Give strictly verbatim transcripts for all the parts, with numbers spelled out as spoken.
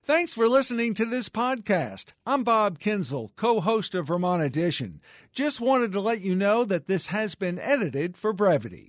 Thanks for listening to this podcast. I'm Bob Kinzel, co-host of Vermont Edition. Just wanted to let you know that this has been edited for brevity.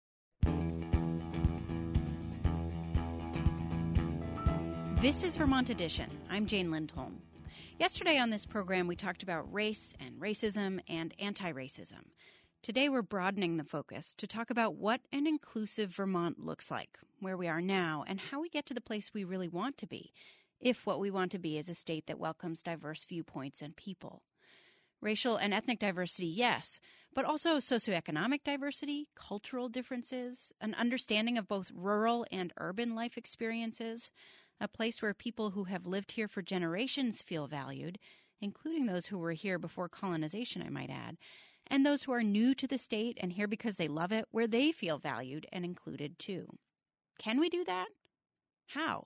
This is Vermont Edition. I'm Jane Lindholm. Yesterday on this program, we talked about race and racism and anti-racism. Today, we're broadening the focus to talk about what an inclusive Vermont looks like, where we are now, and how we get to the place we really want to be, if what we want to be is a state that welcomes diverse viewpoints and people. Racial and ethnic diversity, yes, but also socioeconomic diversity, cultural differences, an understanding of both rural and urban life experiences, a place where people who have lived here for generations feel valued, including those who were here before colonization, I might add, and those who are new to the state and here because they love it, where they feel valued and included too. Can we do that? How?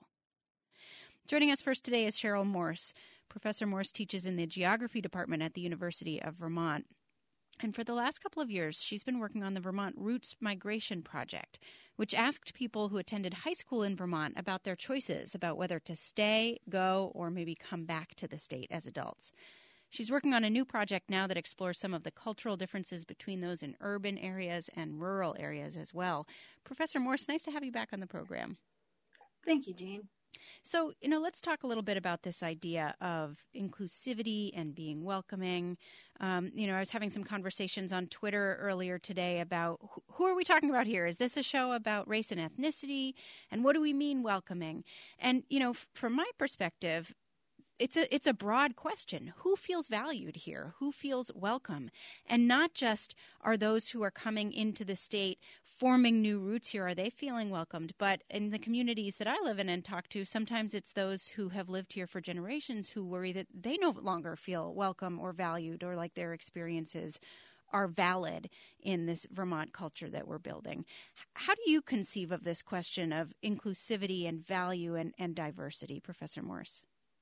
Joining us first today is Cheryl Morse. Professor Morse teaches in the Geography Department at the University of Vermont. And for the last couple of years, she's been working on the Vermont Roots Migration Project, which asked people who attended high school in Vermont about their choices about whether to stay, go, or maybe come back to the state as adults. She's working on a new project now that explores some of the cultural differences between those in urban areas and rural areas as well. Professor Morse, nice to have you back on the program. Thank you, Jean. So, you know, let's talk a little bit about this idea of inclusivity and being welcoming. Um, you know, I was having some conversations on Twitter earlier today about who, who are we talking about here? Is this a show about race and ethnicity? And what do we mean welcoming? And, you know, f- from my perspective, It's a it's a broad question. Who feels valued here? Who feels welcome? And not just are those who are coming into the state forming new roots here, are they feeling welcomed? But in the communities that I live in and talk to, sometimes it's those who have lived here for generations who worry that they no longer feel welcome or valued or like their experiences are valid in this Vermont culture that we're building. How do you conceive of this question of inclusivity and value and, and diversity, Professor Morse?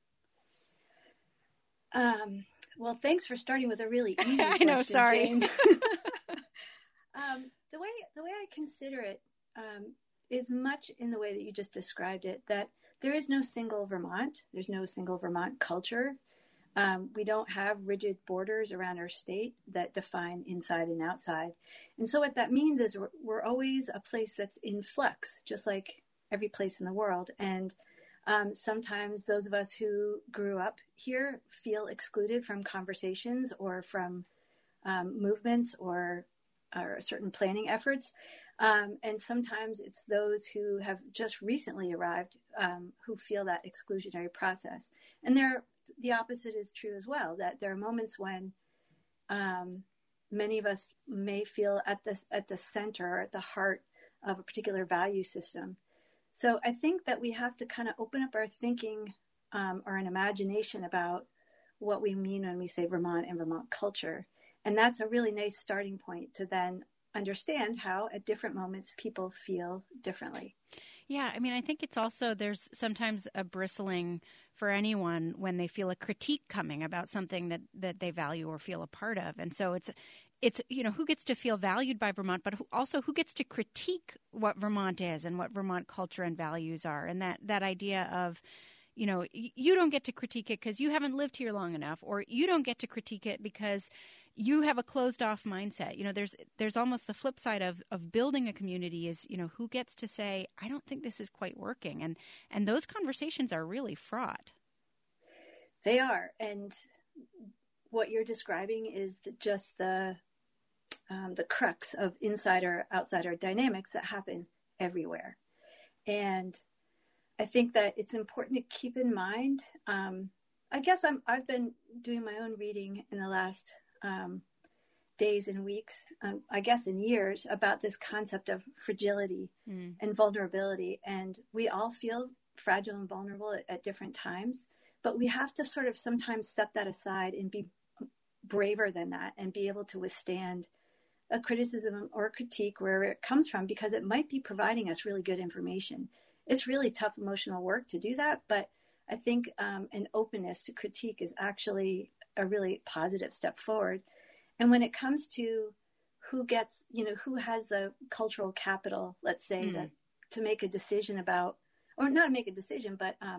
Um, well, thanks for starting with a really easy I question, know, sorry. Jane. um, the way the way I consider it um, is much in the way that you just described it, that there is no single Vermont. There's no single Vermont culture. Um, we don't have rigid borders around our state that define inside and outside. And so what that means is we're, we're always a place that's in flux, just like every place in the world. And Um, sometimes those of us who grew up here feel excluded from conversations or from um, movements or, or certain planning efforts. Um, and sometimes it's those who have just recently arrived um, who feel that exclusionary process. And there, the opposite is true as well, that there are moments when um, many of us may feel at the, at the center, or at the heart of a particular value system. So I think that we have to kind of open up our thinking um, or an imagination about what we mean when we say Vermont and Vermont culture. And that's a really nice starting point to then understand how at different moments people feel differently. Yeah, I mean, I think it's also, there's sometimes a bristling for anyone when they feel a critique coming about something that, that they value or feel a part of. And so it's, it's, you know, who gets to feel valued by Vermont, but who, also who gets to critique what Vermont is and what Vermont culture and values are. And that, that idea of, you know, you don't get to critique it because you haven't lived here long enough, or you don't get to critique it because you have a closed off mindset. You know, there's there's almost the flip side of, of building a community is, you know, who gets to say, I don't think this is quite working. And and those conversations are really fraught. They are. And what you're describing is the, just the um, the crux of insider outsider dynamics that happen everywhere. And I think that it's important to keep in mind. Um, I guess I'm I've been doing my own reading in the last um, days and weeks, um, I guess in years, about this concept of fragility mm. and vulnerability. And we all feel fragile and vulnerable at, at different times, but we have to sort of sometimes set that aside and be braver than that and be able to withstand a criticism or a critique wherever it comes from, because it might be providing us really good information. It's really tough emotional work to do that, but I think um, an openness to critique is actually a really positive step forward. And when it comes to who gets, you know, who has the cultural capital, let's say, mm. to, to make a decision about, or not make a decision, but um,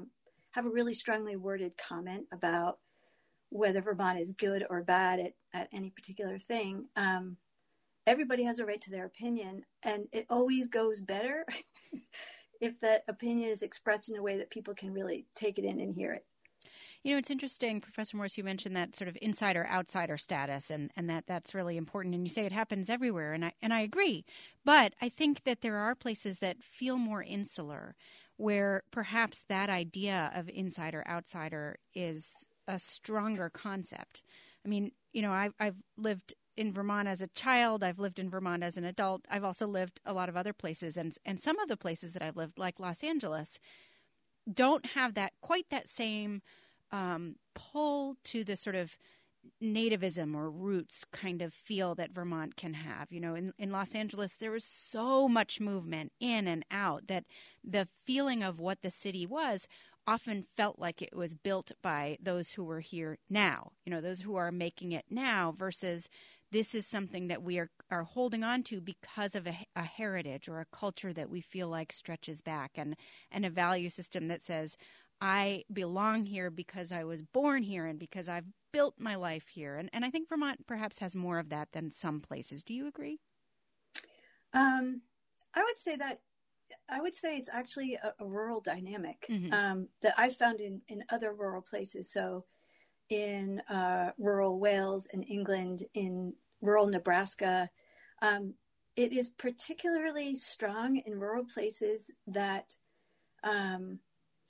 have a really strongly worded comment about whether Vermont is good or bad at, at any particular thing. Um, everybody has a right to their opinion, and it always goes better if that opinion is expressed in a way that people can really take it in and hear it. You know, it's interesting, Professor Morse, you mentioned that sort of insider-outsider status, and, and that that's really important. And you say it happens everywhere, and I and I agree. But I think that there are places that feel more insular, where perhaps that idea of insider-outsider is a stronger concept. I mean, you know, I've, I've lived in Vermont as a child. I've lived in Vermont as an adult. I've also lived a lot of other places. And, and some of the places that I've lived, like Los Angeles, don't have that quite that same um, pull to the sort of nativism or roots kind of feel that Vermont can have. You know, in, in Los Angeles, there was so much movement in and out that the feeling of what the city was often felt like it was built by those who were here now, you know, those who are making it now, versus this is something that we are, are holding on to because of a, a heritage or a culture that we feel like stretches back, and, and a value system that says, I belong here because I was born here and because I've built my life here. And, and I think Vermont perhaps has more of that than some places. Do you agree? Um, I would say that I would say it's actually a, a rural dynamic mm-hmm. um, that I found in, in other rural places. So in uh, rural Wales and England, in rural Nebraska, um, it is particularly strong in rural places that um,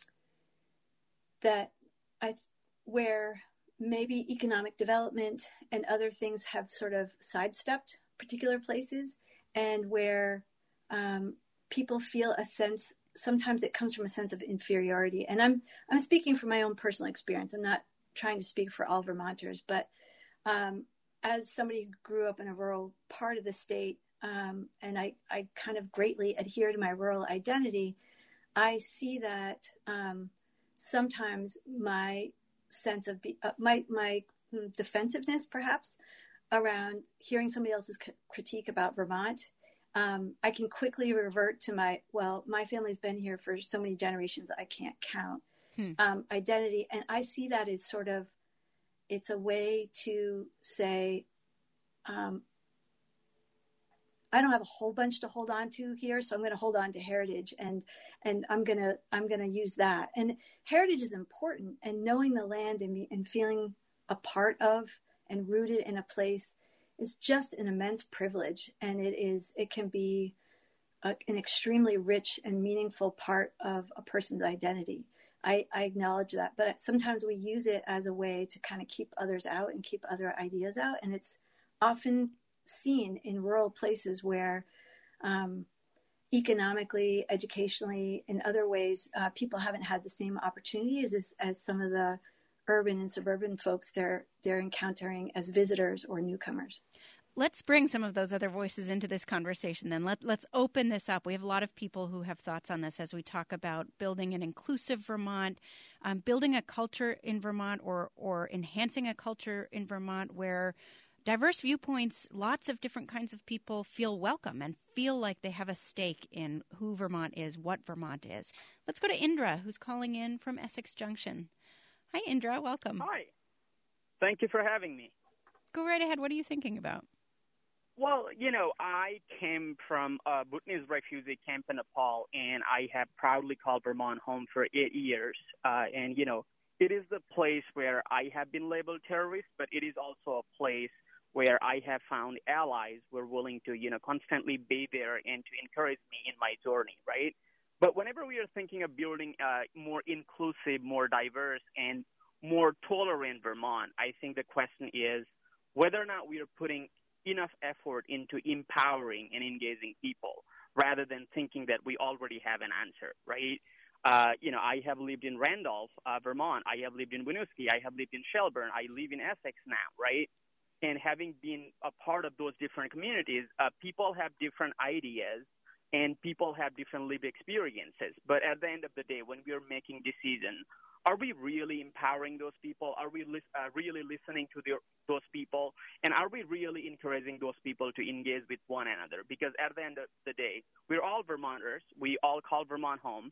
that I where maybe economic development and other things have sort of sidestepped particular places, and where um, people feel a sense, sometimes it comes from a sense of inferiority. And I'm I'm speaking from my own personal experience. I'm not trying to speak for all Vermonters, but um, as somebody who grew up in a rural part of the state, um, and I, I kind of greatly adhere to my rural identity, I see that um, sometimes my sense of, be, uh, my, my defensiveness perhaps around hearing somebody else's c- critique about Vermont, Um, I can quickly revert to my, well, my family's been here for so many generations, I can't count, hmm. um, identity. And I see that as sort of, it's a way to say, um, I don't have a whole bunch to hold on to here, so I'm going to hold on to heritage, and and I'm going to I'm going to use that. And heritage is important, and knowing the land and, and feeling a part of and rooted in a place is just an immense privilege, and it is it can be a, an extremely rich and meaningful part of a person's identity. I, I acknowledge that, but sometimes we use it as a way to kind of keep others out and keep other ideas out, and it's often seen in rural places where um, economically, educationally, in other ways, uh, people haven't had the same opportunities as, as some of the urban and suburban folks they're they're encountering as visitors or newcomers. Let's bring some of those other voices into this conversation then. Let, let's open this up. We have a lot of people who have thoughts on this as we talk about building an inclusive Vermont, um, building a culture in Vermont, or or enhancing a culture in Vermont where diverse viewpoints, lots of different kinds of people feel welcome and feel like they have a stake in who Vermont is, what Vermont is. Let's go to Indra, who's calling in from Essex Junction. Hi, Indra. Welcome. Hi. Thank you for having me. Go right ahead. What are you thinking about? Well, you know, I came from a Bhutanese refugee camp in Nepal, and I have proudly called Vermont home for eight years. Uh, and, you know, it is the place where I have been labeled terrorist, but it is also a place where I have found allies who are willing to, you know, constantly be there and to encourage me in my journey, right? But whenever we are thinking of building a more inclusive, more diverse, and more tolerant Vermont, I think the question is whether or not we are putting enough effort into empowering and engaging people rather than thinking that we already have an answer, right? Uh, you know, I have lived in Randolph, uh, Vermont. I have lived in Winooski. I have lived in Shelburne. I live in Essex now, right? And having been a part of those different communities, uh, people have different ideas and people have different lived experiences. But at the end of the day, when we are making decisions, are we really empowering those people? Are we li- uh, really listening to the, those people? And are we really encouraging those people to engage with one another? Because at the end of the day, we're all Vermonters. We all call Vermont home.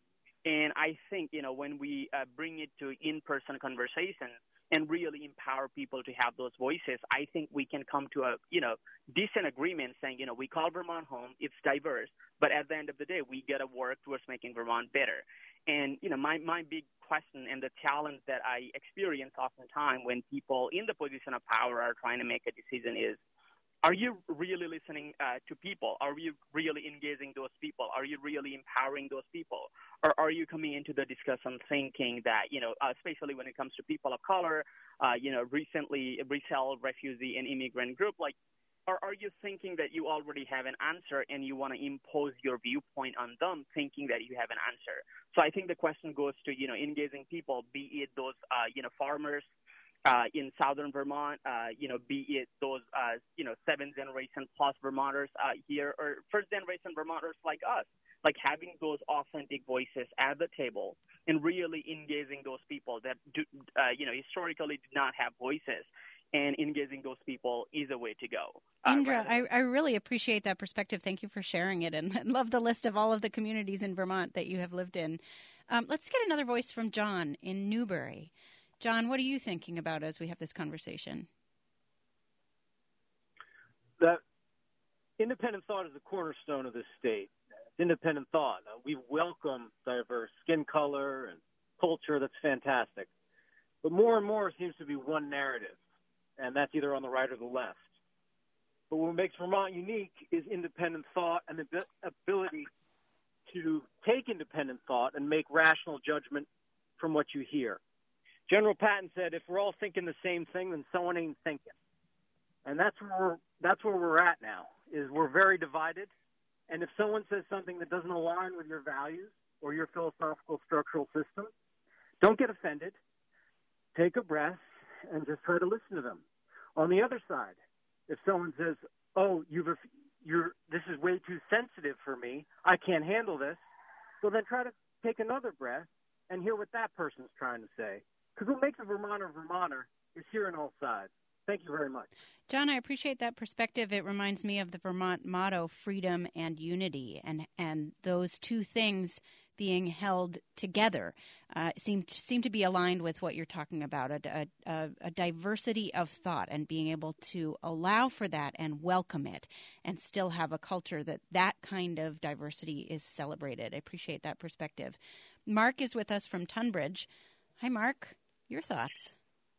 And I think, you know, when we uh, bring it to in-person conversation and really empower people to have those voices, I think we can come to a, you know, decent agreement saying, you know, we call Vermont home, it's diverse, but at the end of the day, we got to work towards making Vermont better. And, you know, my, my big question and the challenge that I experience oftentimes when people in the position of power are trying to make a decision is, are you really listening uh, to people? Are you really engaging those people? Are you really empowering those people? Or are you coming into the discussion thinking that, you know, uh, especially when it comes to people of color, uh, you know, recently resettled refugee and immigrant group, like, or are you thinking that you already have an answer and you want to impose your viewpoint on them thinking that you have an answer? So I think the question goes to, you know, engaging people, be it those, uh, you know, farmers, Uh, in southern Vermont, uh, you know, be it those, uh, you know, seven-generation plus Vermonters uh, here or first-generation Vermonters like us, like having those authentic voices at the table and really engaging those people that, do, uh, you know, historically did not have voices, and engaging those people is a way to go. Uh, Indra, I, I really appreciate that perspective. Thank you for sharing it, and, and love the list of all of the communities in Vermont that you have lived in. Um, let's get another voice from John in Newbury. John, what are you thinking about as we have this conversation? That independent thought is the cornerstone of this state. It's independent thought. Uh, we welcome diverse skin color and culture. That's fantastic. But more and more seems to be one narrative, and that's either on the right or the left. But what makes Vermont unique is independent thought and the ability to take independent thought and make rational judgment from what you hear. General Patton said, if we're all thinking the same thing, then someone ain't thinking. And that's where we're, that's where we're at now, is we're very divided. And if someone says something that doesn't align with your values or your philosophical structural system, don't get offended. Take a breath and just try to listen to them. On the other side, if someone says, oh, you've, you're, this is way too sensitive for me, I can't handle this, so then try to take another breath and hear what that person's trying to say. Because what makes a Vermonter a Vermonter is hearing all sides. Thank you very much. John, I appreciate that perspective. It reminds me of the Vermont motto, freedom and unity, and, and those two things being held together uh, seem, to, seem to be aligned with what you're talking about, a, a, a diversity of thought and being able to allow for that and welcome it and still have a culture that that kind of diversity is celebrated. I appreciate that perspective. Mark is with us from Tunbridge. Hi, Mark. Your thoughts?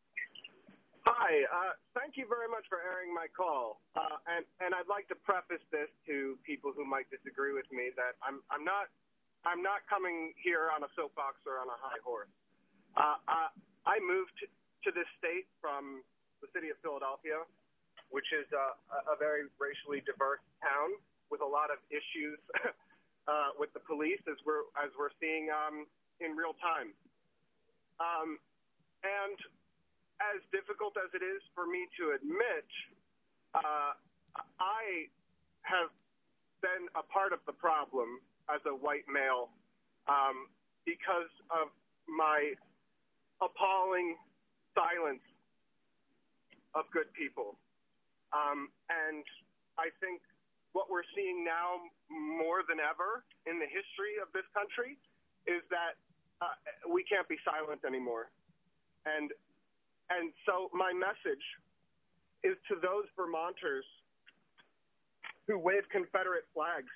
Hi. Uh, thank you very much for airing my call. Uh, and, and I'd like to preface this to people who might disagree with me that I'm, I'm not I'm not coming here on a soapbox or on a high horse. Uh, I, I moved to, to this state from the city of Philadelphia, which is a, a very racially diverse town with a lot of issues uh, with the police, as we're as we're seeing um, in real time. Um, and as difficult as it is for me to admit, uh, I have been a part of the problem as a white male um, because of my appalling silence of good people. Um, and I think what we're seeing now more than ever in the history of this country is that Uh, we can't be silent anymore. And and so my message is to those Vermonters who wave Confederate flags.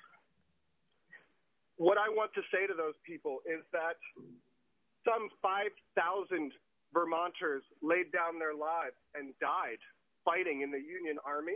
What I want to say to those people is that some five thousand Vermonters laid down their lives and died fighting in the Union Army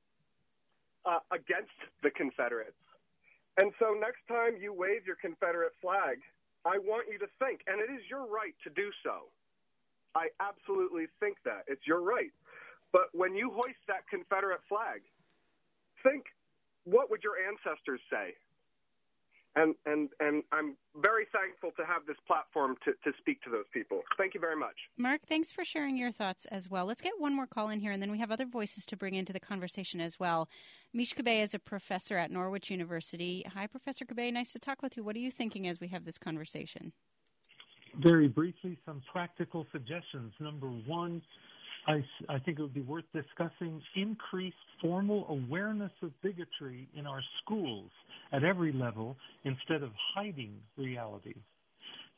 uh, against the Confederates. And so next time you wave your Confederate flag, I want you to think, and it is your right to do so. I absolutely think that. It's your right. But when you hoist that Confederate flag, think, what would your ancestors say? And and and I'm very thankful to have this platform to, to speak to those people. Thank you very much. Mark, thanks for sharing your thoughts as well. Let's get one more call in here, and then we have other voices to bring into the conversation as well. Mish Kabay is a professor at Norwich University. Hi, Professor Kabay. Nice to talk with you. What are you thinking as we have this conversation? Very briefly, some practical suggestions. Number one, I, I think it would be worth discussing increased formal awareness of bigotry in our schools at every level instead of hiding reality.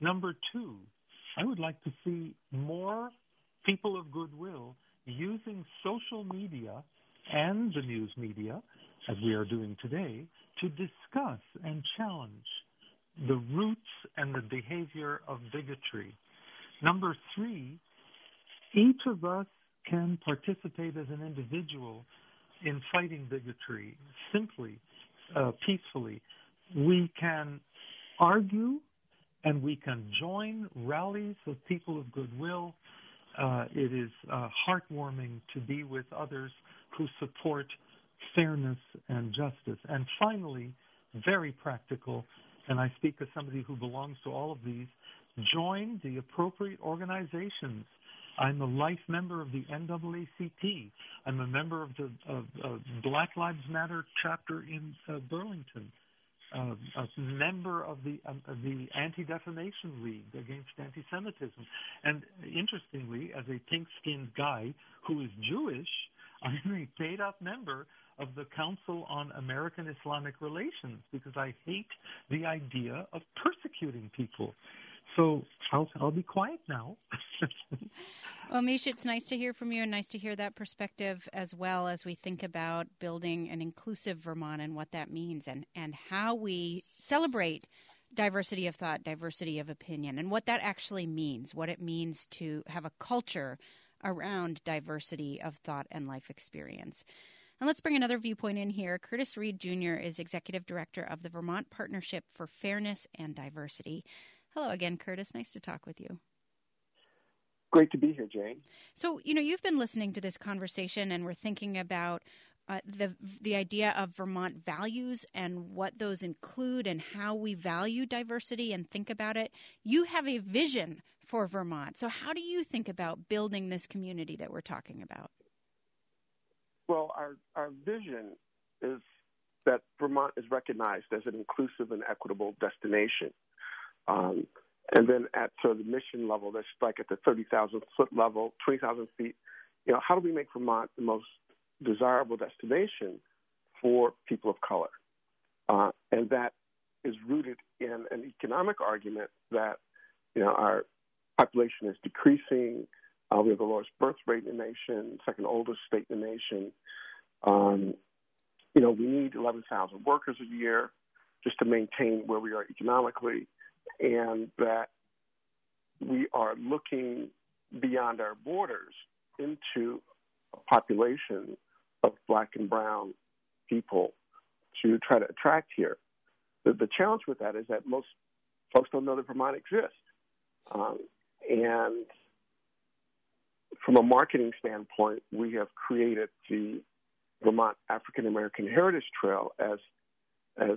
Number two, I would like to see more people of goodwill using social media and the news media, as we are doing today, to discuss and challenge the roots and the behavior of bigotry. Number three, each of us can participate as an individual in fighting bigotry simply, uh, peacefully. We can argue and we can join rallies of people of goodwill. Uh, it is uh, heartwarming to be with others who support fairness and justice. And finally, very practical, and I speak as somebody who belongs to all of these, join the appropriate organizations. I'm a life member of the N double A C P. I'm a member of the of, of Black Lives Matter chapter in uh, Burlington. Uh, a member of the um, of the Anti-Defamation League against anti-Semitism. And interestingly, as a pink-skinned guy who is Jewish, I'm a paid-up member of the Council on American Islamic Relations because I hate the idea of persecuting people. So I'll, I'll be quiet now. Well, Misha, it's nice to hear from you and nice to hear that perspective as well as we think about building an inclusive Vermont and what that means and, and how we celebrate diversity of thought, diversity of opinion, and what that actually means, what it means to have a culture around diversity of thought and life experience. And let's bring another viewpoint in here. Curtis Reed Junior is Executive Director of the Vermont Partnership for Fairness and Diversity. Hello again, Curtis. Nice to talk with you. Great to be here, Jane. So, you know, you've been listening to this conversation and we're thinking about uh, the the idea of Vermont values and what those include and how we value diversity and think about it. You have a vision for Vermont. So how do you think about building this community that we're talking about? Well, our, our vision is that Vermont is recognized as an inclusive and equitable destination. Um, and then at sort of the mission level, that's like at the thirty thousand foot level, twenty thousand feet, you know, how do we make Vermont the most desirable destination for people of color? Uh, and that is rooted in an economic argument that, you know, our population is decreasing. Uh, we have the lowest birth rate in the nation, second oldest state in the nation. Um, you know, we need eleven thousand workers a year just to maintain where we are economically, and that we are looking beyond our borders into a population of black and brown people to try to attract here. The, the challenge with that is that most folks don't know that Vermont exists. Um, and from a marketing standpoint, we have created the Vermont African American Heritage Trail as as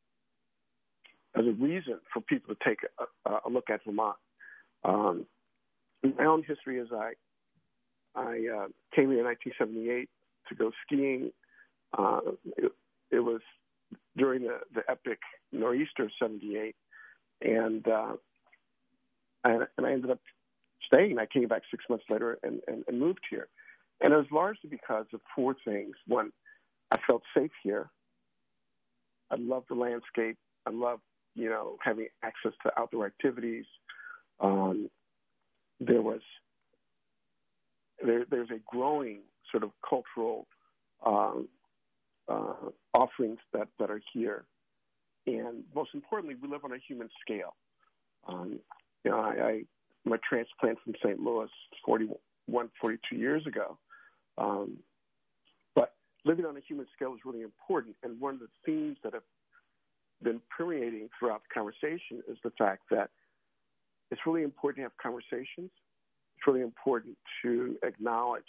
as a reason for people to take a, a look at Vermont. Um, my own history is I I uh, came here in nineteen seventy-eight to go skiing. Uh, it, it was during the, the epic Nor'easter of seventy-eight, and, uh, and and I ended up staying. I came back six months later and, and, and moved here. And it was largely because of four things. One, I felt safe here. I loved the landscape. I loved, you know, having access to outdoor activities. Um, there was there, there's a growing sort of cultural um, uh, offerings that, that are here. And most importantly, we live on a human scale. Um, you know, I, I I'm a transplant from Saint Louis forty-one, forty-two years ago. Um, but living on a human scale is really important. And one of the themes that have been permeating throughout the conversation is the fact that it's really important to have conversations. It's really important to acknowledge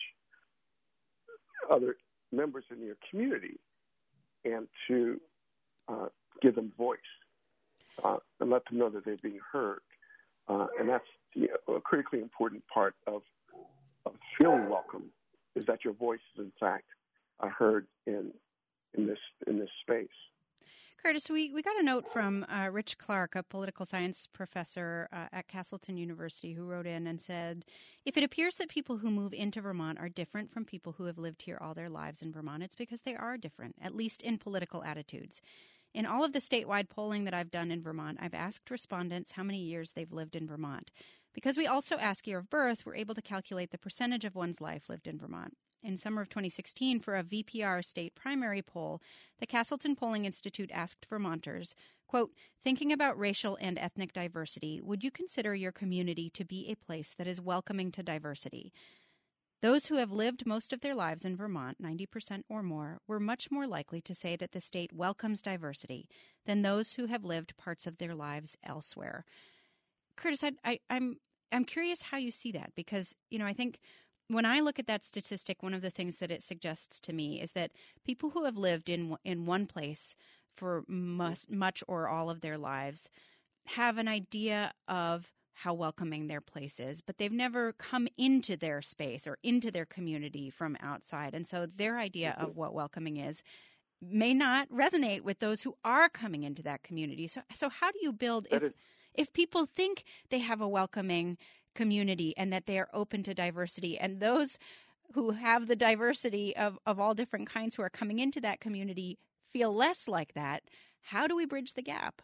other members in your community and to uh, give them voice uh, and let them know that they're being heard. Uh, and that's you know, a critically important part of, of feeling welcome, is that your voice is in fact uh, heard in in this in this space. Curtis, we, we got a note from uh, Rich Clark, a political science professor uh, at Castleton University, who wrote in and said, if it appears that people who move into Vermont are different from people who have lived here all their lives in Vermont, it's because they are different, at least in political attitudes. In all of the statewide polling that I've done in Vermont, I've asked respondents how many years they've lived in Vermont. Because we also ask year of birth, we're able to calculate the percentage of one's life lived in Vermont. In summer of twenty sixteen, for a V P R state primary poll, the Castleton Polling Institute asked Vermonters, quote, thinking about racial and ethnic diversity, would you consider your community to be a place that is welcoming to diversity? Those who have lived most of their lives in Vermont, ninety percent or more, were much more likely to say that the state welcomes diversity than those who have lived parts of their lives elsewhere. Curtis, I, I, I'm I'm curious how you see that, because, you know, I think when I look at that statistic, one of the things that it suggests to me is that people who have lived in in one place for much, much or all of their lives have an idea of how welcoming their place is, but they've never come into their space or into their community from outside. And so their idea of what welcoming is may not resonate with those who are coming into that community. So, so how do you build, if, if people think they have a welcoming community and that they are open to diversity, and those who have the diversity of, of all different kinds who are coming into that community feel less like that, how do we bridge the gap?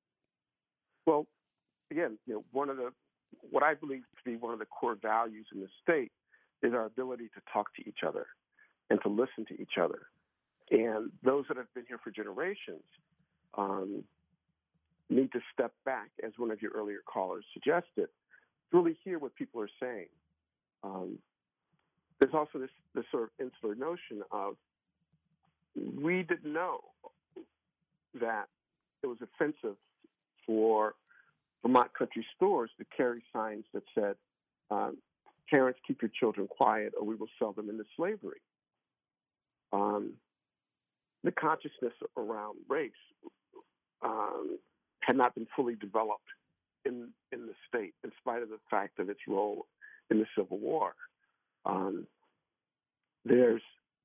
Well, again, you know, one of the, what I believe to be one of the core values in the state is our ability to talk to each other and to listen to each other. And those that have been here for generations um, need to step back, as one of your earlier callers suggested, to really hear what people are saying. Um, there's also this, this sort of insular notion of, we didn't know that it was offensive for Vermont country stores to carry signs that said, um, parents, keep your children quiet or we will sell them into slavery. Um, the consciousness around race um, had not been fully developed in in the state, in spite of the fact of its role in the Civil War. Um, there's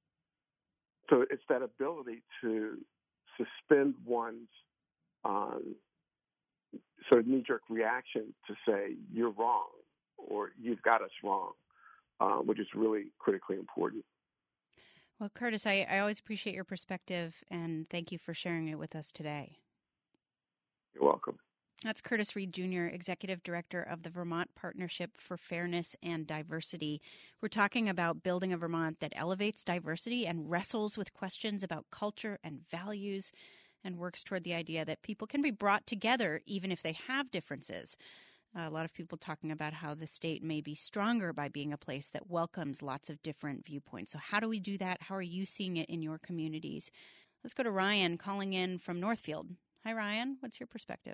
so it's that ability to suspend one's um, sort of knee-jerk reaction to say you're wrong or you've got us wrong, uh, which is really critically important. Well, Curtis, I, I always appreciate your perspective, and thank you for sharing it with us today. You're welcome. That's Curtis Reed, Junior, Executive Director of the Vermont Partnership for Fairness and Diversity. We're talking about building a Vermont that elevates diversity and wrestles with questions about culture and values, and works toward the idea that people can be brought together even if they have differences. Uh, a lot of people talking about how the state may be stronger by being a place that welcomes lots of different viewpoints. So how do we do that? How are you seeing it in your communities? Let's go to Ryan calling in from Northfield. Hi, Ryan. What's your perspective?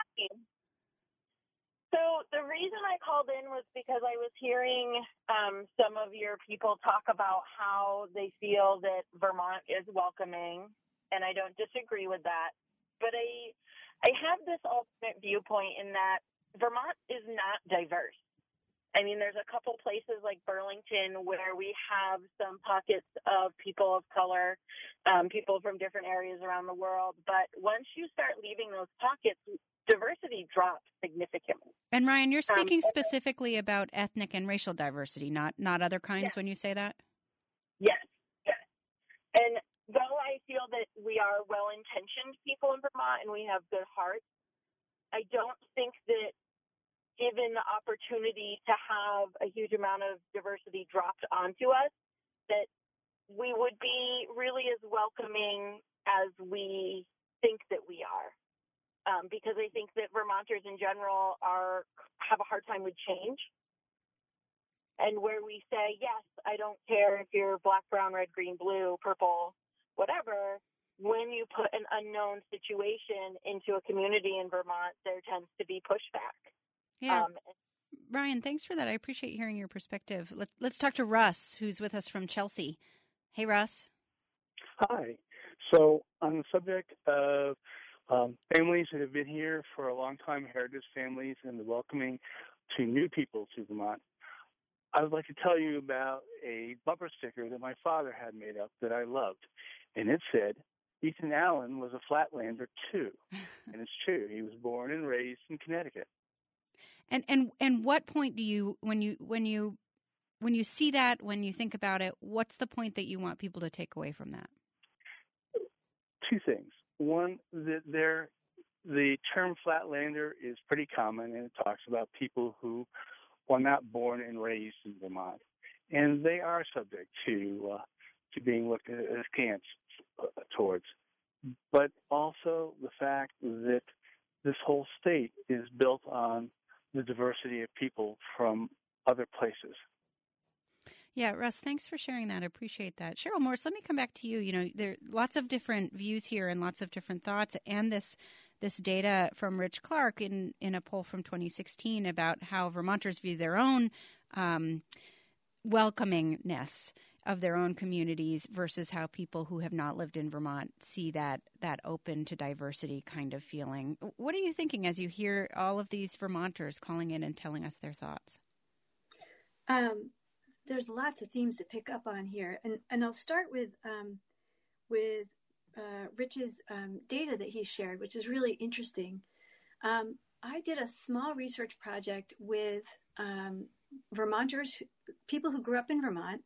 So the reason I called in was because I was hearing um, some of your people talk about how they feel that Vermont is welcoming, and I don't disagree with that. But I, I have this alternate viewpoint in that Vermont is not diverse. I mean, there's a couple places like Burlington where we have some pockets of people of color, um, people from different areas around the world. But once you start leaving those pockets, diversity drops significantly. And Ryan, you're speaking um, specifically about ethnic and racial diversity, not not other kinds yes. when you say that? Yes, yes. And though I feel that we are well-intentioned people in Vermont and we have good hearts, I don't think that given the opportunity to have a huge amount of diversity dropped onto us, that we would be really as welcoming as we think that we are. Um, because I think that Vermonters in general are have a hard time with change. And where we say, yes, I don't care if you're black, brown, red, green, blue, purple, whatever, when you put an unknown situation into a community in Vermont, there tends to be pushback. Yeah. Um, Ryan, thanks for that. I appreciate hearing your perspective. Let, let's talk to Russ, who's with us from Chelsea. Hey, Russ. Hi. So on the subject of um, families that have been here for a long time, heritage families, and the welcoming to new people to Vermont, I would like to tell you about a bumper sticker that my father had made up that I loved. And it said, Ethan Allen was a Flatlander too. And it's true. He was born and raised in Connecticut. And and and what point do you when you when you when you see that, when you think about it, what's the point that you want people to take away from that? Two things. one, that there, the term flatlander is pretty common, and it talks about people who were not born and raised in Vermont, and they are subject to uh, to being looked at askance uh, towards. But also the fact that this whole state is built on the diversity of people from other places. Yeah, Russ, thanks for sharing that. I appreciate that. Cheryl Morse, let me come back to you. You know, there are lots of different views here and lots of different thoughts, and this this data from Rich Clark in, in a poll from twenty sixteen about how Vermonters view their own um, welcomingness of their own communities versus how people who have not lived in Vermont see that that open to diversity kind of feeling. What are you thinking as you hear all of these Vermonters calling in and telling us their thoughts? Um, there's lots of themes to pick up on here, and and I'll start with um, with uh, Rich's um, data that he shared, which is really interesting. Um, I did a small research project with um, Vermonters, people who grew up in Vermont,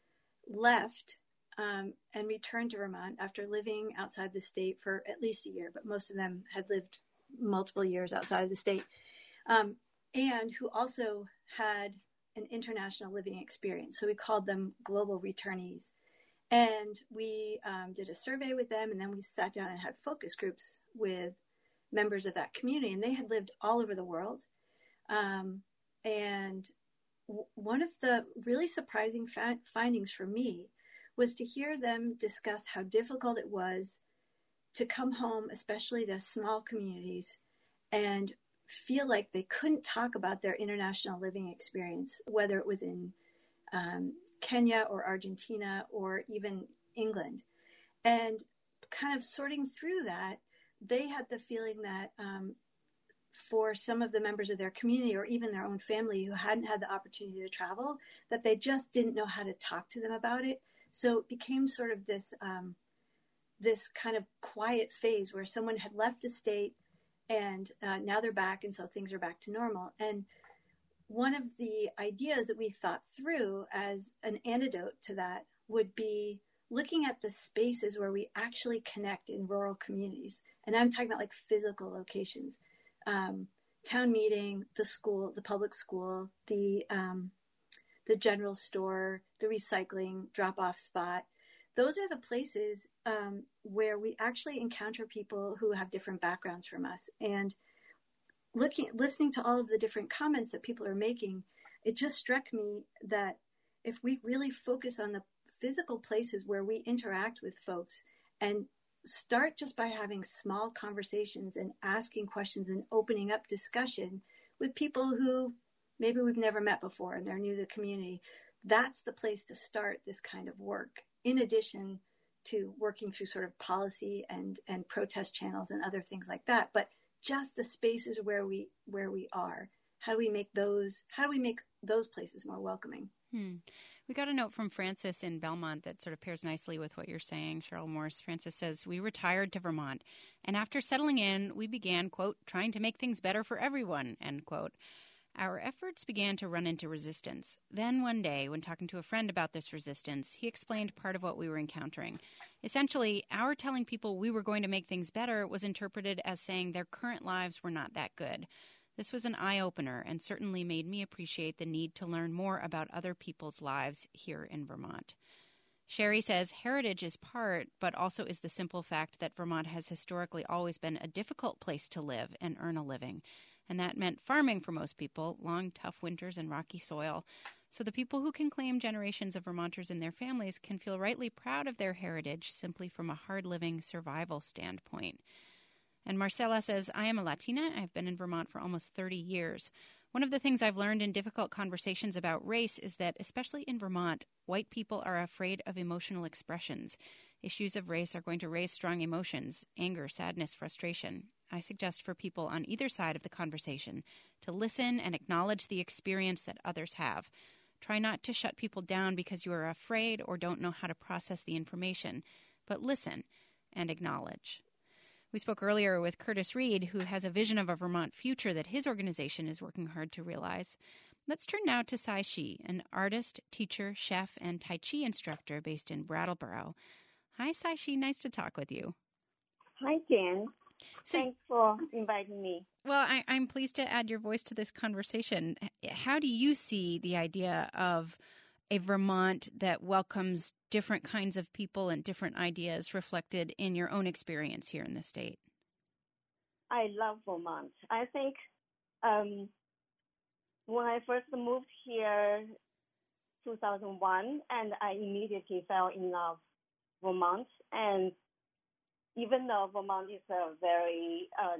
left um, and returned to Vermont after living outside the state for at least a year, but most of them had lived multiple years outside of the state, um, and who also had an international living experience. So we called them global returnees. And we um, did a survey with them, and then we sat down and had focus groups with members of that community, and they had lived all over the world. Um, and w- one of the really surprising fa- findings for me was to hear them discuss how difficult it was to come home, especially to small communities, and feel like they couldn't talk about their international living experience, whether it was in um, Kenya or Argentina or even England. And kind of sorting through that, they had the feeling that um, for some of the members of their community or even their own family who hadn't had the opportunity to travel, that they just didn't know how to talk to them about it. So it became sort of this um, this kind of quiet phase where someone had left the state and uh, now they're back, and so things are back to normal. And one of the ideas that we thought through as an antidote to that would be looking at the spaces where we actually connect in rural communities. And I'm talking about like physical locations, um, town meeting, the school, the public school, the um, the general store, the recycling drop-off spot. Those are the places um, where we actually encounter people who have different backgrounds from us. And looking, listening to all of the different comments that people are making, it just struck me that if we really focus on the physical places where we interact with folks and start just by having small conversations and asking questions and opening up discussion with people who maybe we've never met before and they're new to the community, that's the place to start this kind of work, in addition to working through sort of policy and, and protest channels and other things like that. But just the spaces where we where we are, how do we make those how do we make those places more welcoming? Hmm. We got a note from Francis in Belmont that sort of pairs nicely with what you're saying, Cheryl Morse. Francis says, we retired to Vermont, and after settling in, we began, quote, trying to make things better for everyone, end quote. Our efforts began to run into resistance. Then one day, when talking to a friend about this resistance, he explained part of what we were encountering. Essentially, our telling people we were going to make things better was interpreted as saying their current lives were not that good. This was an eye-opener and certainly made me appreciate the need to learn more about other people's lives here in Vermont. Sherry says heritage is part, but also is the simple fact that Vermont has historically always been a difficult place to live and earn a living. And that meant farming for most people, long, tough winters and rocky soil. So the people who can claim generations of Vermonters in their families can feel rightly proud of their heritage simply from a hard-living survival standpoint. And Marcela says, I am a Latina. I've been in Vermont for almost thirty years. One of the things I've learned in difficult conversations about race is that, especially in Vermont, white people are afraid of emotional expressions. Issues of race are going to raise strong emotions, anger, sadness, frustration. I suggest for people on either side of the conversation to listen and acknowledge the experience that others have. Try not to shut people down because you are afraid or don't know how to process the information, but listen and acknowledge. We spoke earlier with Curtis Reed, who has a vision of a Vermont future that his organization is working hard to realize. Let's turn now to Sai Shi, an artist, teacher, chef, and Tai Chi instructor based in Brattleboro. Hi, Sai Shi. Nice to talk with you. Hi, Jan. So, Thanks for inviting me. Well, I, I'm pleased to add your voice to this conversation. How do you see the idea of a Vermont that welcomes different kinds of people and different ideas reflected in your own experience here in the state? I love Vermont. I think um, when I first moved here two thousand one, and I immediately fell in love with Vermont. And even though Vermont is a very uh,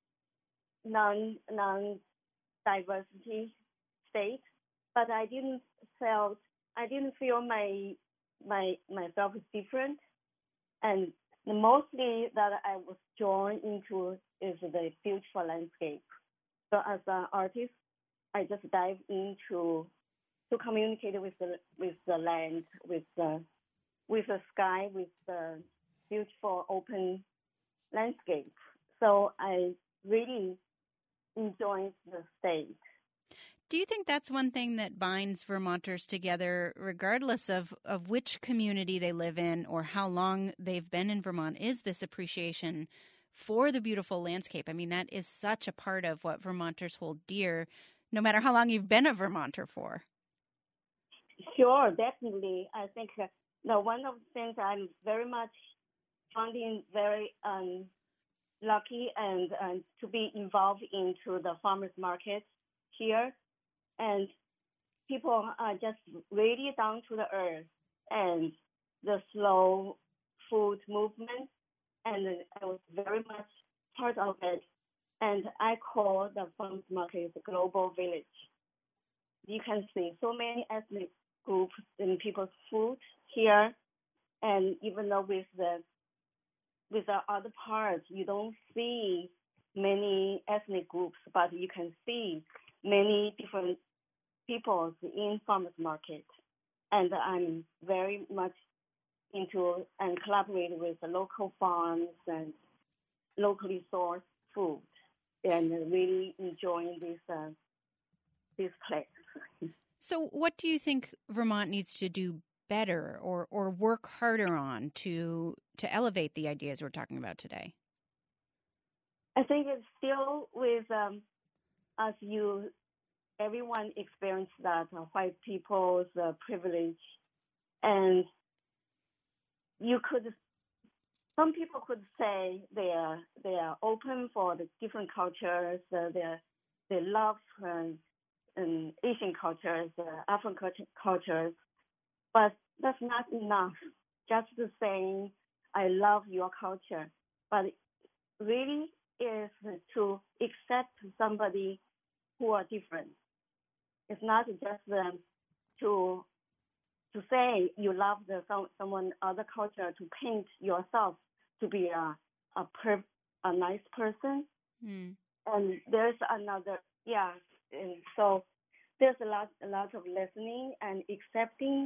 non non diversity state, but I didn't felt I didn't feel my my myself is different, and mostly that I was drawn into is the beautiful landscape. So as an artist, I just dive into to communicate with the with the land, with the with the sky, with the beautiful open landscape. So I really enjoy the state. Do you think that's one thing that binds Vermonters together, regardless of, of which community they live in or how long they've been in Vermont, is this appreciation for the beautiful landscape? I mean, that is such a part of what Vermonters hold dear, no matter how long you've been a Vermonter for. Sure, definitely. I think uh, no, one of the things I'm very much finding very um, lucky and, and to be involved into the farmers market here. And people are just really down to the earth and the slow food movement. And I was very much part of it. And I call the farmers market the global village. You can see so many ethnic groups in people's food here. And even though with the with the other parts, you don't see many ethnic groups, but you can see many different people in farmers market. And I'm very much into and collaborate with the local farms and locally sourced food, and really enjoying this uh, this place. So what do you think Vermont needs to do better or, or work harder on to to elevate the ideas we're talking about today? I think it's still with, um, as you, everyone experienced that, uh, white people's uh, privilege. And you could, some people could say they are, they are open for the different cultures, uh, they they love um, um, Asian cultures, uh, African cultures, but that's not enough. Just to say, I love your culture, but really is to accept somebody who are different. It's not just um, to to say you love the some, someone other culture, to paint yourself to be a a, per, a nice person. Mm. And there's another, yeah. And so there's a lot a lot of listening and accepting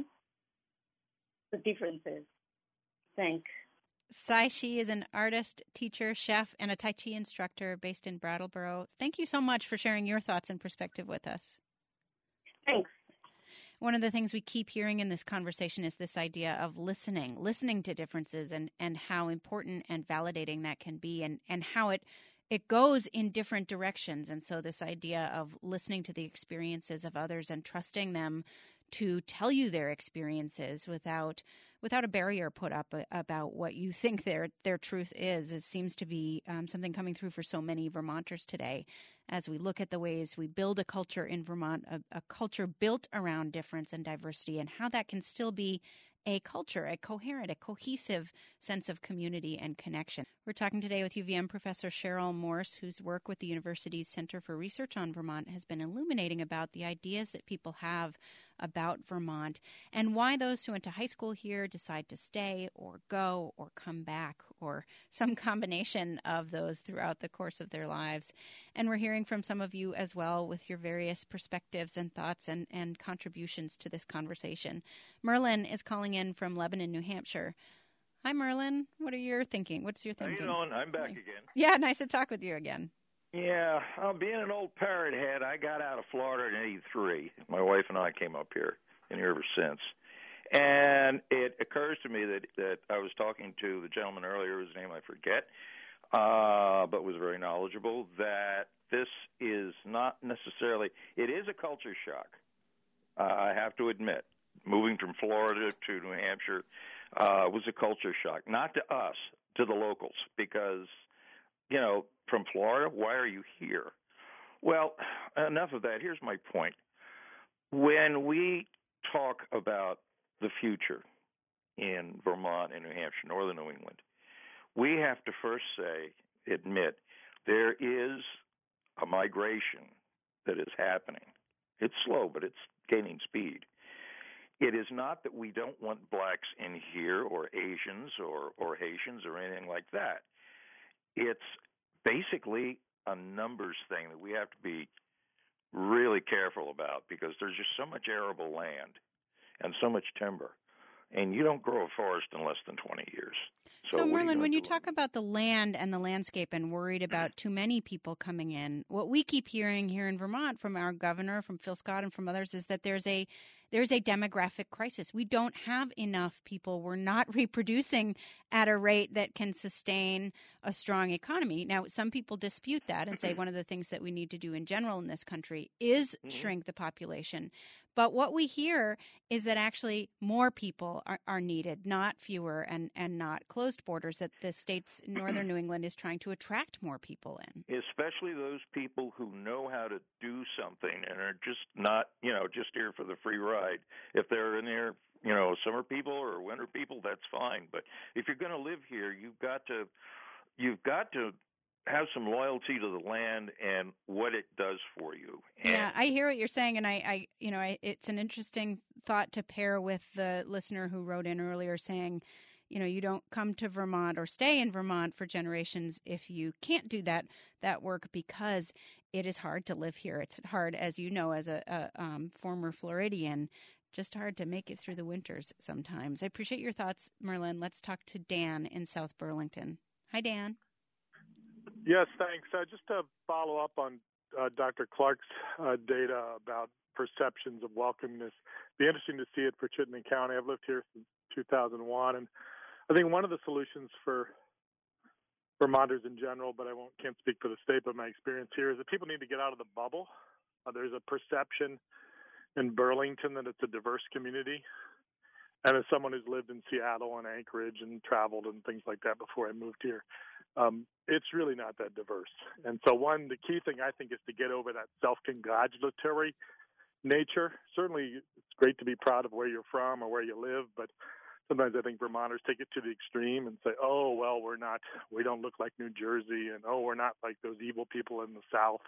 the differences. Thanks. Sai Shi is an artist, teacher, chef, and a Tai Chi instructor based in Brattleboro. Thank you so much for sharing your thoughts and perspective with us. Thanks. One of the things we keep hearing in this conversation is this idea of listening, listening to differences and, and how important and validating that can be, and, and how it it goes in different directions. And so this idea of listening to the experiences of others and trusting them to tell you their experiences without without a barrier put up about what you think their their truth is. It seems to be um, something coming through for so many Vermonters today as we look at the ways we build a culture in Vermont, a, a culture built around difference and diversity, and how that can still be a culture, a coherent, a cohesive sense of community and connection. We're talking today with U V M professor Cheryl Morse, whose work with the university's Center for Research on Vermont has been illuminating about the ideas that people have about Vermont and why those who went to high school here decide to stay or go or come back, or some combination of those throughout the course of their lives. And we're hearing from some of you as well with your various perspectives and thoughts and, and contributions to this conversation. Merlin is calling in from Lebanon, New Hampshire. Hi, Merlin. What are your thinking? What's your thinking? How you doing? I'm back again. Yeah, nice to talk with you again. Yeah, uh, being an old parrot head, I got out of Florida in eighty-three. My wife and I came up here, and here ever since. And it occurs to me that, that I was talking to the gentleman earlier, whose name I forget, uh, but was very knowledgeable, that this is not necessarily, it is a culture shock, uh, I have to admit. Moving from Florida to New Hampshire uh, was a culture shock, not to us, to the locals, because, you know, from Florida, why are you here? Well, enough of that. Here's my point. When we talk about the future in Vermont and New Hampshire, northern New England, we have to first say, admit, there is a migration that is happening. It's slow, but it's gaining speed. It is not that we don't want blacks in here or Asians or, or Haitians or anything like that. It's basically a numbers thing that we have to be really careful about, because there's just so much arable land and so much timber, and you don't grow a forest in less than twenty years. So, So, Merlin, you when you talk about the land and the landscape and worried about too many people coming in, what we keep hearing here in Vermont from our governor, from Phil Scott, and from others is that there's a there's a demographic crisis. We don't have enough people. We're not reproducing at a rate that can sustain a strong economy. Now, some people dispute that and say one of the things that we need to do in general in this country is mm-hmm. shrink the population. But what we hear is that actually more people are, are needed, not fewer, and, and not closed borders, that the states in northern New England is trying to attract more people in. Especially those people who know how to do something and are just not, you know, just here for the free ride. If they're in there, you know, summer people or winter people, that's fine. But if you're going to live here, you've got to, you've got to have some loyalty to the land and what it does for you. And yeah, I hear what you're saying, and I, I you know, I, it's an interesting thought to pair with the listener who wrote in earlier saying, you know, you don't come to Vermont or stay in Vermont for generations if you can't do that that work, because it is hard to live here. It's hard, as you know, as a, a um, former Floridian, just hard to make it through the winters sometimes. I appreciate your thoughts, Merlin. Let's talk to Dan in South Burlington. Hi, Dan. Yes, thanks. Uh, just to follow up on uh, Doctor Clark's uh, data about perceptions of welcomeness, be interesting to see it for Chittenden County. I've lived here since two thousand one, and I think one of the solutions for Vermonters in general, but I won't can't speak for the state, but my experience here is that people need to get out of the bubble. Uh, there's a perception in Burlington that it's a diverse community. And as someone who's lived in Seattle and Anchorage and traveled and things like that before I moved here, um, it's really not that diverse. And so one, the key thing I think is to get over that self-congratulatory nature. Certainly it's great to be proud of where you're from or where you live, but sometimes I think Vermonters take it to the extreme and say, oh, well, we're not, we don't look like New Jersey, and oh, we're not like those evil people in the South.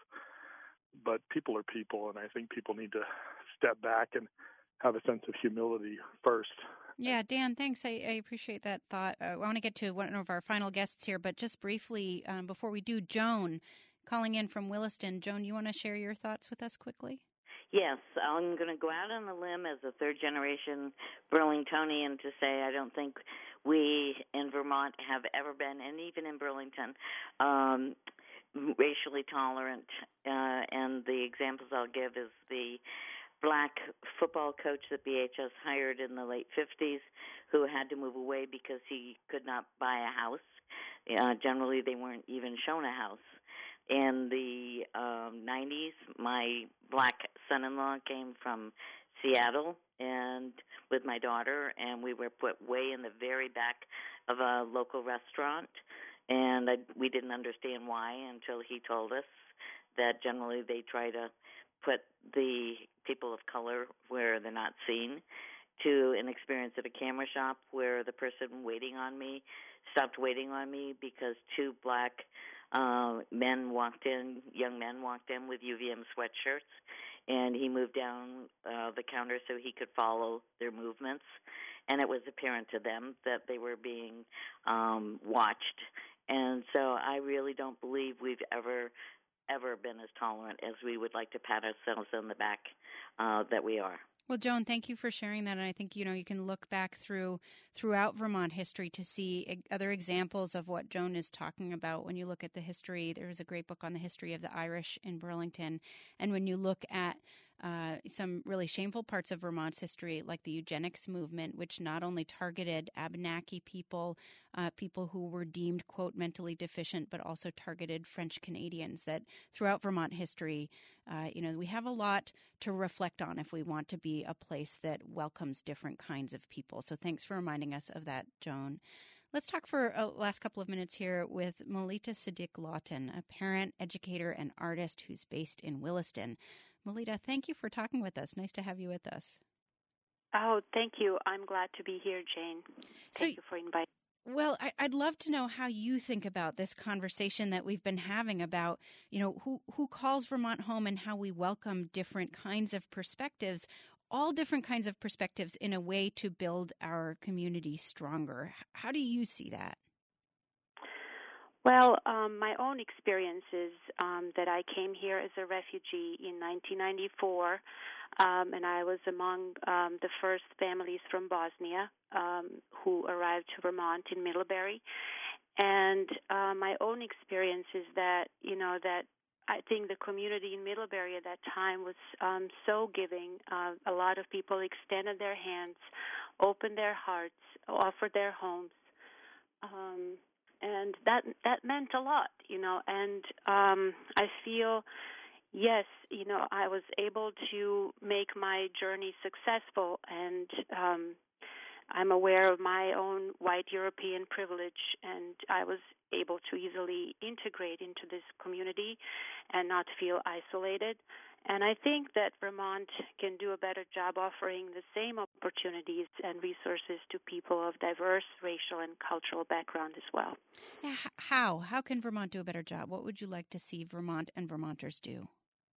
But people are people, and I think people need to step back and have a sense of humility first. Yeah, Dan, thanks. I, I appreciate that thought. Uh, I want to get to one of our final guests here, but just briefly, um, before we do, Joan, calling in from Williston. Joan, you want to share your thoughts with us quickly? Yes, I'm going to go out on a limb as a third-generation Burlingtonian to say I don't think we in Vermont have ever been, and even in Burlington, um, racially tolerant. Uh, and the examples I'll give is the black football coach that B H S hired in the late fifties who had to move away because he could not buy a house. Uh, generally, they weren't even shown a house. In the um, nineties, my black son-in-law came from Seattle and with my daughter, and we were put way in the very back of a local restaurant, and I, we didn't understand why until he told us that generally they try to put the people of color where they're not seen, to an experience at a camera shop where the person waiting on me stopped waiting on me because two black uh, men walked in, young men walked in with U V M sweatshirts, and he moved down uh, the counter so he could follow their movements. And it was apparent to them that they were being um, watched. And so I really don't believe we've ever ever been as tolerant as we would like to pat ourselves on the back uh, that we are. Well, Joan, thank you for sharing that. And I think, you know, you can look back through throughout Vermont history to see other examples of what Joan is talking about. When you look at the history, there was a great book on the history of the Irish in Burlington. And when you look at uh, some really shameful parts of Vermont's history, like the eugenics movement, which not only targeted Abenaki people, uh, people who were deemed, quote, mentally deficient, but also targeted French Canadians, that throughout Vermont history, uh, you know, we have a lot to reflect on if we want to be a place that welcomes different kinds of people. So thanks for reminding us of that, Joan. Let's talk for a last couple of minutes here with Melita Sadiq Lawton, a parent, educator, and artist who's based in Williston. Melita, thank you for talking with us. Nice to have you with us. Oh, thank you. I'm glad to be here, Jane. Thank So, you for inviting. Well, I, I'd love to know how you think about this conversation that we've been having about, you know, who, who calls Vermont home and how we welcome different kinds of perspectives, all different kinds of perspectives in a way to build our community stronger. How do you see that? Well, um, my own experience is um, that I came here as a refugee in nineteen ninety-four, um, and I was among um, the first families from Bosnia um, who arrived to Vermont in Middlebury. And uh, my own experience is that, you know, that I think the community in Middlebury at that time was um, so giving. Uh, a lot of people extended their hands, opened their hearts, offered their homes. Um, And that that meant a lot, you know, and um, I feel, yes, you know, I was able to make my journey successful, and um, I'm aware of my own white European privilege, and I was able to easily integrate into this community and not feel isolated. And I think that Vermont can do a better job offering the same opportunities and resources to people of diverse racial and cultural background as well. Yeah, how? How can Vermont do a better job? What would you like to see Vermont and Vermonters do?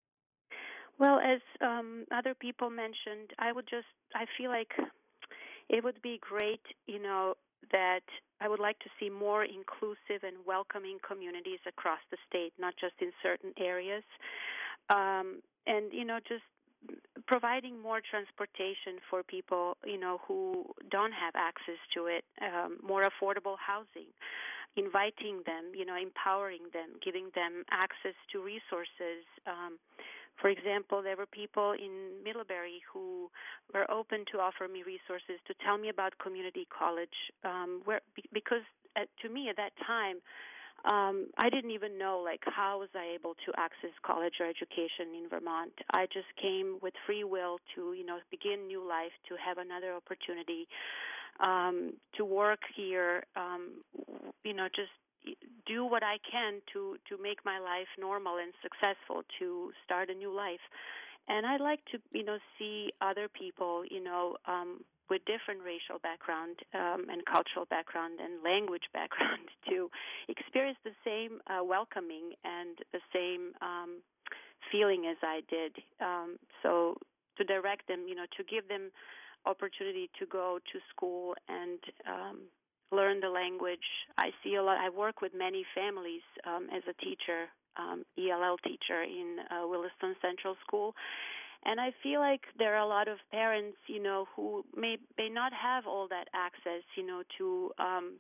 Well, as um, other people mentioned, I would just, I feel like it would be great, you know, that I would like to see more inclusive and welcoming communities across the state, not just in certain areas. Um, and, you know, just providing more transportation for people, you know, who don't have access to it, um, more affordable housing, inviting them, you know, empowering them, giving them access to resources. Um, for example, there were people in Middlebury who were open to offer me resources to tell me about community college, um, where because at, to me at that time, Um, I didn't even know, like, how was I able to access college or education in Vermont. I just came with free will to, you know, begin new life, to have another opportunity, um, to work here, um, you know, just do what I can to, to make my life normal and successful, to start a new life. And I'd like to, you know, see other people, you know, um, with different racial background um, and cultural background and language background to experience the same uh, welcoming and the same um, feeling as I did. Um, so to direct them, you know, to give them opportunity to go to school and um, learn the language. I see a lot. I work with many families um, as a teacher, um, E L L teacher in uh, Williston Central School. And I feel like there are a lot of parents, you know, who may may not have all that access, you know, to um,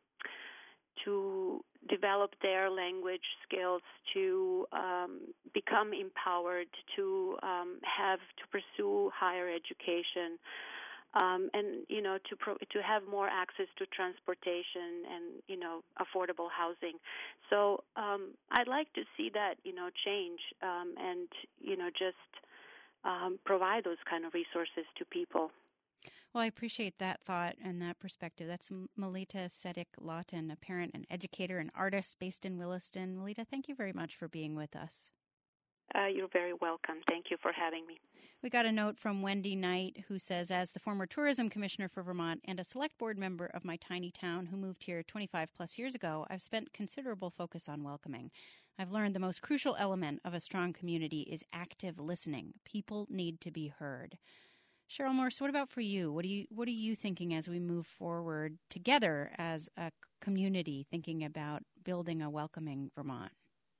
to develop their language skills, to um, become empowered, to um, have to pursue higher education, um, and you know, to pro- to have more access to transportation and you know, affordable housing. So um, I'd like to see that, you know, change, um, and you know, just. Um, provide those kind of resources to people. Well, I appreciate that thought and that perspective. That's Melita Sadiq Lawton, a parent and educator and artist based in Williston. Melita, thank you very much for being with us. Uh, you're very welcome. Thank you for having me. We got a note from Wendy Knight, who says, as the former tourism commissioner for Vermont and a select board member of my tiny town who moved here twenty-five plus years ago, I've spent considerable focus on welcoming. I've learned the most crucial element of a strong community is active listening. People need to be heard. Cheryl Morse, what about for you? What are you what are you thinking as we move forward together as a community, thinking about building a welcoming Vermont?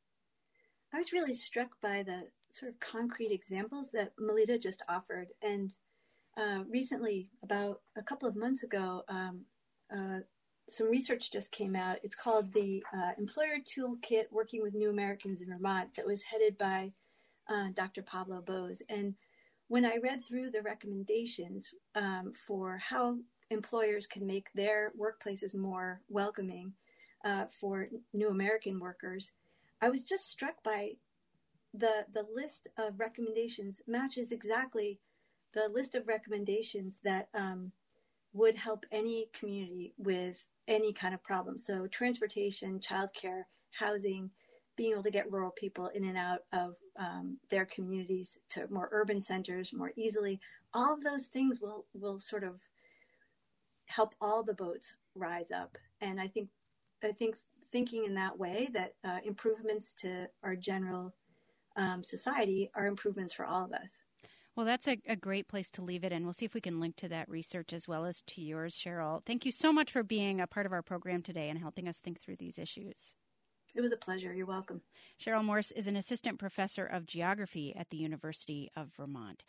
I was really struck by the sort of concrete examples that Melita just offered. And uh, recently, about a couple of months ago, um, uh, some research just came out. It's called the uh, Employer Toolkit Working with New Americans in Vermont, that was headed by uh, Doctor Pablo Bose. And when I read through the recommendations um, for how employers can make their workplaces more welcoming uh, for new American workers, I was just struck by the the list of recommendations matches exactly the list of recommendations that um, would help any community with any kind of problem. So transportation, childcare, housing, being able to get rural people in and out of um, their communities to more urban centers more easily. All of those things will will sort of help all the boats rise up. And I think I think thinking in that way, that uh, improvements to our general um, society are improvements for all of us. Well, that's a, a great place to leave it, and we'll see if we can link to that research as well as to yours, Cheryl. Thank you so much for being a part of our program today and helping us think through these issues. It was a pleasure. You're welcome. Cheryl Morse is an assistant professor of geography at the University of Vermont.